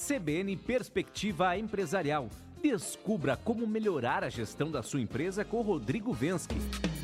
CBN Perspectiva Empresarial. Descubra como melhorar a gestão da sua empresa com Rodrigo Vensky.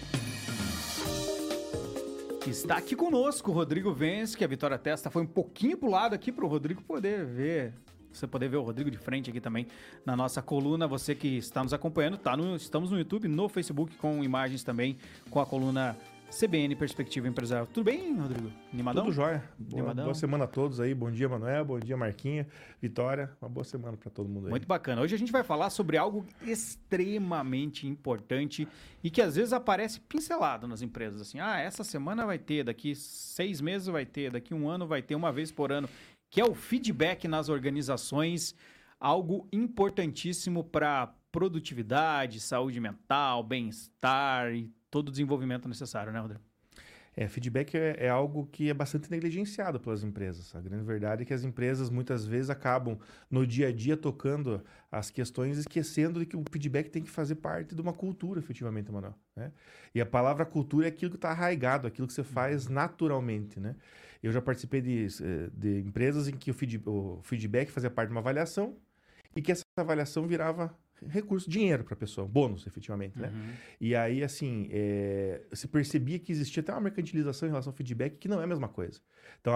Está aqui conosco o Rodrigo Vensky. A Vitória Testa foi um pouquinho pro lado aqui para o Rodrigo poder ver. Você poder ver o Rodrigo de frente aqui também na nossa coluna. Você que está nos acompanhando, estamos no YouTube, no Facebook, com imagens também, com a coluna CBN Perspectiva Empresarial. Tudo bem, Rodrigo? Animadão? Tudo jóia. Boa semana a todos aí. Bom dia, Manuel. Bom dia, Marquinha. Vitória. Uma boa semana para todo mundo aí. Muito bacana. Hoje a gente vai falar sobre algo extremamente importante e que às vezes aparece pincelado nas empresas. Assim, essa semana vai ter, daqui 6 meses vai ter, daqui 1 ano vai ter, uma vez por ano, que é o feedback nas organizações, algo importantíssimo para produtividade, saúde mental, bem-estar e todo o desenvolvimento necessário, né, Rodrigo? Feedback é algo que é bastante negligenciado pelas empresas. A grande verdade é que as empresas muitas vezes acabam no dia a dia tocando as questões, esquecendo de que o feedback tem que fazer parte de uma cultura, efetivamente, Manuel, né? E a palavra cultura é aquilo que está arraigado, aquilo que você faz naturalmente, né? Eu já participei de empresas em que o feedback fazia parte de uma avaliação e que essa avaliação virava recurso, dinheiro para a pessoa, bônus, efetivamente, né? E aí, assim, se percebia que existia até uma mercantilização em relação ao feedback, que não é a mesma coisa. Então,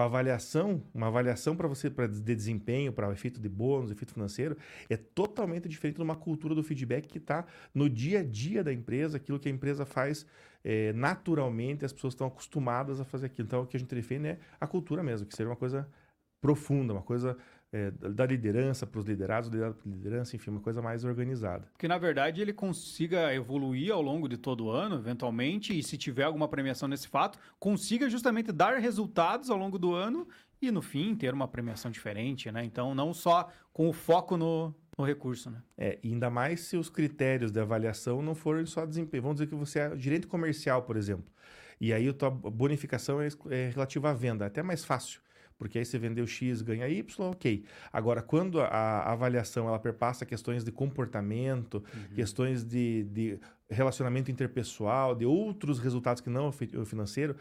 uma avaliação para você, de desempenho, para o efeito de bônus, efeito financeiro, é totalmente diferente de uma cultura do feedback que está no dia a dia da empresa, aquilo que a empresa faz naturalmente, as pessoas estão acostumadas a fazer aquilo. Então, o que a gente defende é a cultura mesmo, que seja uma coisa profunda, uma coisa da liderança para os liderados, liderado para a liderança, enfim, uma coisa mais organizada. Que, na verdade, ele consiga evoluir ao longo de todo o ano, eventualmente, e se tiver alguma premiação nesse fato, consiga justamente dar resultados ao longo do ano e, no fim, ter uma premiação diferente, né? Então, não só com o foco no recurso, né? E ainda mais se os critérios de avaliação não forem só desempenho. Vamos dizer que você é gerente comercial, por exemplo, e aí a tua bonificação é relativa à venda, até mais fácil. Porque aí você vendeu X, ganha Y, ok. Agora, quando a avaliação ela perpassa questões de comportamento, questões de relacionamento interpessoal, de outros resultados que não o financeiro,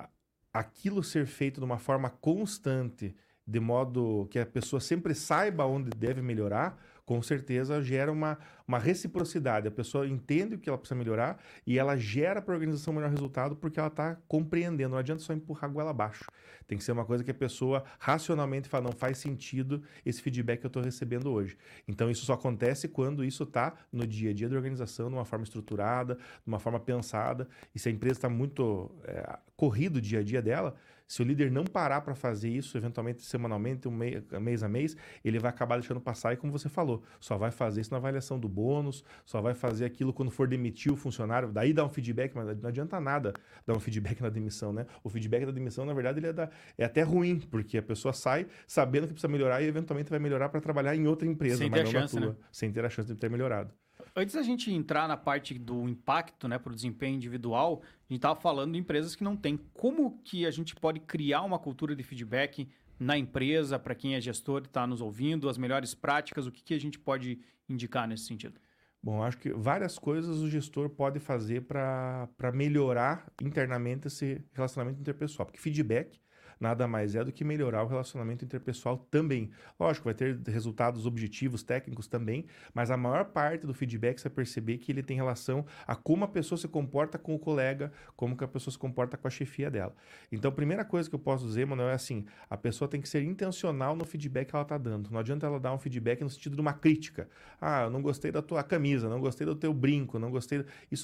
aquilo ser feito de uma forma constante, de modo que a pessoa sempre saiba onde deve melhorar, com certeza gera uma reciprocidade. A pessoa entende o que ela precisa melhorar e ela gera para a organização o melhor resultado porque ela está compreendendo. Não adianta só empurrar a goela abaixo. Tem que ser uma coisa que a pessoa racionalmente fala, não faz sentido esse feedback que eu estou recebendo hoje. Então isso só acontece quando isso está no dia a dia da organização, de uma forma estruturada, de uma forma pensada. E se a empresa está muito corrido o dia a dia dela, se o líder não parar para fazer isso, eventualmente semanalmente, mês a mês, ele vai acabar deixando passar e, como você falou, só vai fazer isso na avaliação do bônus, só vai fazer aquilo quando for demitir o funcionário, daí dá um feedback, mas não adianta nada dar um feedback na demissão, né? O feedback da demissão, na verdade, ele é até ruim, porque a pessoa sai sabendo que precisa melhorar e eventualmente vai melhorar para trabalhar em outra empresa, mas não na tua, né? Sem ter a chance de ter melhorado. Antes da gente entrar na parte do impacto, né, para o desempenho individual, a gente estava falando de empresas que não têm. Como que a gente pode criar uma cultura de feedback na empresa, para quem é gestor e está nos ouvindo, as melhores práticas, o que a gente pode indicar nesse sentido? Bom, acho que várias coisas o gestor pode fazer para melhorar internamente esse relacionamento interpessoal, porque feedback nada mais é do que melhorar o relacionamento interpessoal também. Lógico, vai ter resultados objetivos, técnicos também, mas a maior parte do feedback você vai perceber que ele tem relação a como a pessoa se comporta com o colega, como que a pessoa se comporta com a chefia dela. Então, a primeira coisa que eu posso dizer, Manuel, é assim, a pessoa tem que ser intencional no feedback que ela está dando. Não adianta ela dar um feedback no sentido de uma crítica. Eu não gostei da tua camisa, não gostei do teu brinco, não gostei...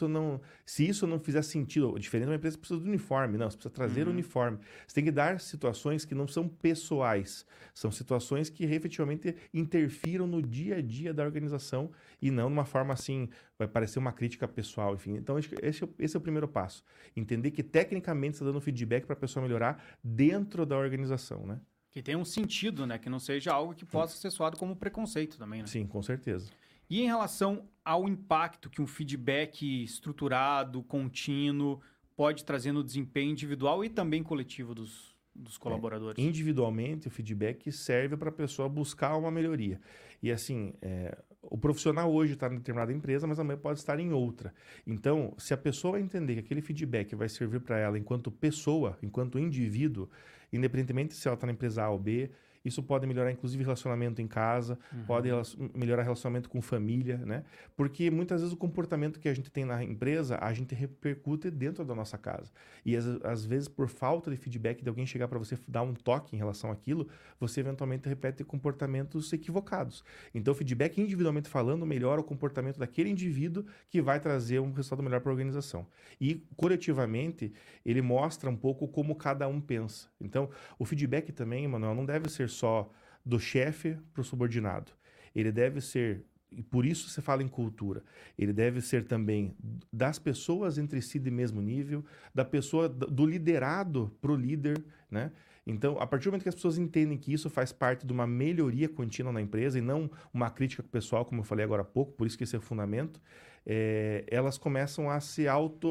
Se isso não fizer sentido, diferente de uma empresa que precisa do uniforme, não, você precisa trazer o uniforme. Você tem que dar situações que não são pessoais, são situações que efetivamente interfiram no dia a dia da organização e não de uma forma assim, vai parecer uma crítica pessoal, enfim. Então, esse é o primeiro passo. Entender que tecnicamente você está dando feedback para a pessoa melhorar dentro da organização, né? Que tenha um sentido, né? Que não seja algo que possa ser soado como preconceito também, né? Sim, com certeza. E em relação ao impacto que um feedback estruturado, contínuo, pode trazer no desempenho individual e também coletivo dos colaboradores? Individualmente, o feedback serve para a pessoa buscar uma melhoria. E assim, o profissional hoje está em determinada empresa, mas amanhã pode estar em outra. Então, se a pessoa entender que aquele feedback vai servir para ela enquanto pessoa, enquanto indivíduo, independentemente se ela está na empresa A ou B, Isso pode melhorar, inclusive, relacionamento em casa, pode melhorar relacionamento com família, né? Porque muitas vezes o comportamento que a gente tem na empresa, a gente repercute dentro da nossa casa. E às vezes, por falta de feedback de alguém chegar para você dar um toque em relação àquilo, você eventualmente repete comportamentos equivocados. Então, o feedback, individualmente falando, melhora o comportamento daquele indivíduo que vai trazer um resultado melhor para a organização. E, coletivamente, ele mostra um pouco como cada um pensa. Então, o feedback também, Manuel, não deve ser só do chefe para o subordinado. Ele deve ser, e por isso você fala em cultura, ele deve ser também das pessoas entre si de mesmo nível, da pessoa, do liderado para o líder, né? Então, a partir do momento que as pessoas entendem que isso faz parte de uma melhoria contínua na empresa e não uma crítica pessoal, como eu falei agora há pouco, por isso que esse é o fundamento, elas começam a se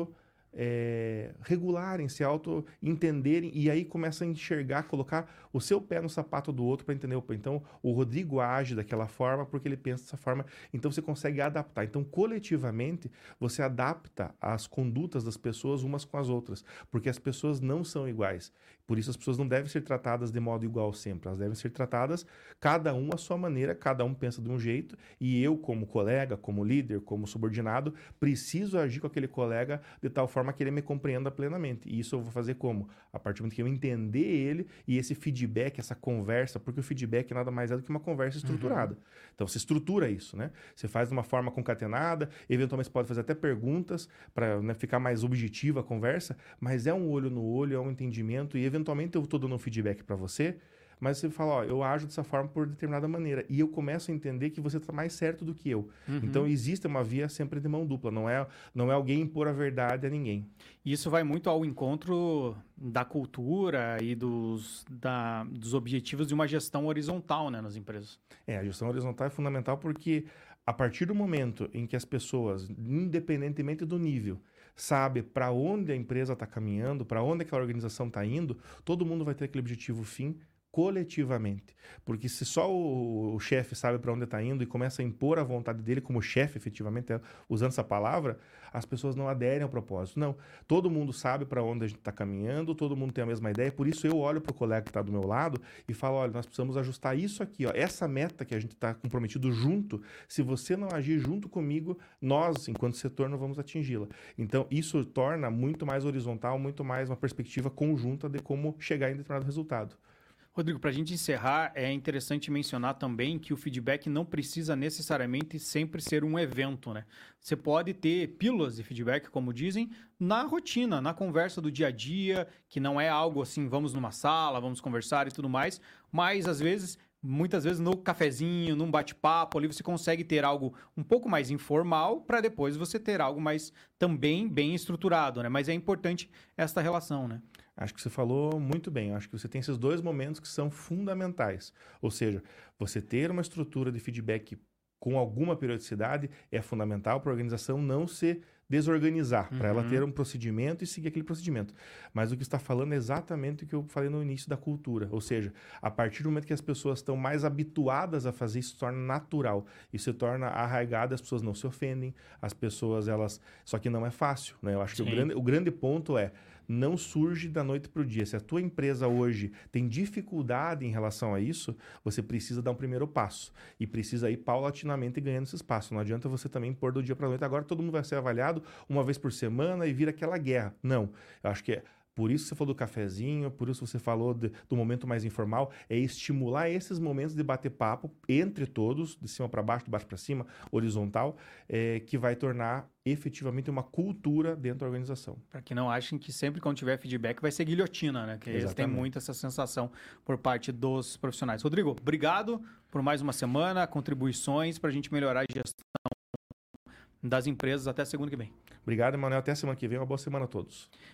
regularem, se auto-entenderem e aí começam a enxergar, colocar o seu pé no sapato do outro para entender. Então, o Rodrigo age daquela forma porque ele pensa dessa forma. Então, você consegue adaptar. Então, coletivamente, você adapta as condutas das pessoas umas com as outras, porque as pessoas não são iguais. Por isso, as pessoas não devem ser tratadas de modo igual sempre. Elas devem ser tratadas, cada um à sua maneira, cada um pensa de um jeito e eu, como colega, como líder, como subordinado, preciso agir com aquele colega de tal forma que ele me compreenda plenamente. E isso eu vou fazer como? A partir do momento que eu entender ele e esse feedback, essa conversa, porque o feedback nada mais é do que uma conversa estruturada. Então, você estrutura isso, né? Você faz de uma forma concatenada, eventualmente você pode fazer até perguntas para, né, ficar mais objetiva a conversa, mas é um olho no olho, é um entendimento e eventualmente eu estou dando um feedback para você, mas você fala, ó, eu ajo dessa forma por determinada maneira. E eu começo a entender que você está mais certo do que eu. Então, existe uma via sempre de mão dupla. Não é alguém impor a verdade a ninguém. Isso vai muito ao encontro da cultura e dos objetivos de uma gestão horizontal, né, nas empresas. A gestão horizontal é fundamental porque a partir do momento em que as pessoas, independentemente do nível, sabe para onde a empresa está caminhando, para onde aquela organização está indo, todo mundo vai ter aquele objetivo fim coletivamente. Porque se só o chefe sabe para onde está indo e começa a impor a vontade dele como chefe, efetivamente, usando essa palavra, as pessoas não aderem ao propósito. Não, todo mundo sabe para onde a gente está caminhando, todo mundo tem a mesma ideia, por isso eu olho para o colega que está do meu lado e falo, olha, nós precisamos ajustar isso aqui, ó, essa meta que a gente está comprometido junto, se você não agir junto comigo, nós, enquanto setor, não vamos atingi-la. Então, isso torna muito mais horizontal, muito mais uma perspectiva conjunta de como chegar em determinado resultado. Rodrigo, para a gente encerrar, é interessante mencionar também que o feedback não precisa necessariamente sempre ser um evento, né? Você pode ter pílulas de feedback, como dizem, na rotina, na conversa do dia a dia, que não é algo assim, vamos numa sala, vamos conversar e tudo mais, mas às vezes, muitas vezes no cafezinho, num bate-papo ali, você consegue ter algo um pouco mais informal para depois você ter algo mais também bem estruturado, né? Mas é importante esta relação, né? Acho que você falou muito bem. Acho que você tem esses dois momentos que são fundamentais. Ou seja, você ter uma estrutura de feedback com alguma periodicidade é fundamental para a organização não se desorganizar, para ela ter um procedimento e seguir aquele procedimento. Mas o que você está falando é exatamente o que eu falei no início da cultura. Ou seja, a partir do momento que as pessoas estão mais habituadas a fazer isso, se torna natural. Isso se torna arraigado, as pessoas não se ofendem, as pessoas, elas... Só que não é fácil, né? Eu acho que o grande ponto é não surge da noite para o dia. Se a tua empresa hoje tem dificuldade em relação a isso, você precisa dar um primeiro passo e precisa ir paulatinamente ganhando esse espaço. Não adianta você também pôr do dia para a noite. Agora todo mundo vai ser avaliado uma vez por semana e vira aquela guerra. Não. Eu acho que é por isso você falou do cafezinho, por isso você falou do momento mais informal, é estimular esses momentos de bater papo entre todos, de cima para baixo, de baixo para cima, horizontal, que vai tornar efetivamente uma cultura dentro da organização. Para que não achem que sempre quando tiver feedback vai ser guilhotina, né? Que eles têm muito essa sensação por parte dos profissionais. Rodrigo, obrigado por mais uma semana, contribuições para a gente melhorar a gestão das empresas até segunda que vem. Obrigado, Emanuel. Até semana que vem. Uma boa semana a todos.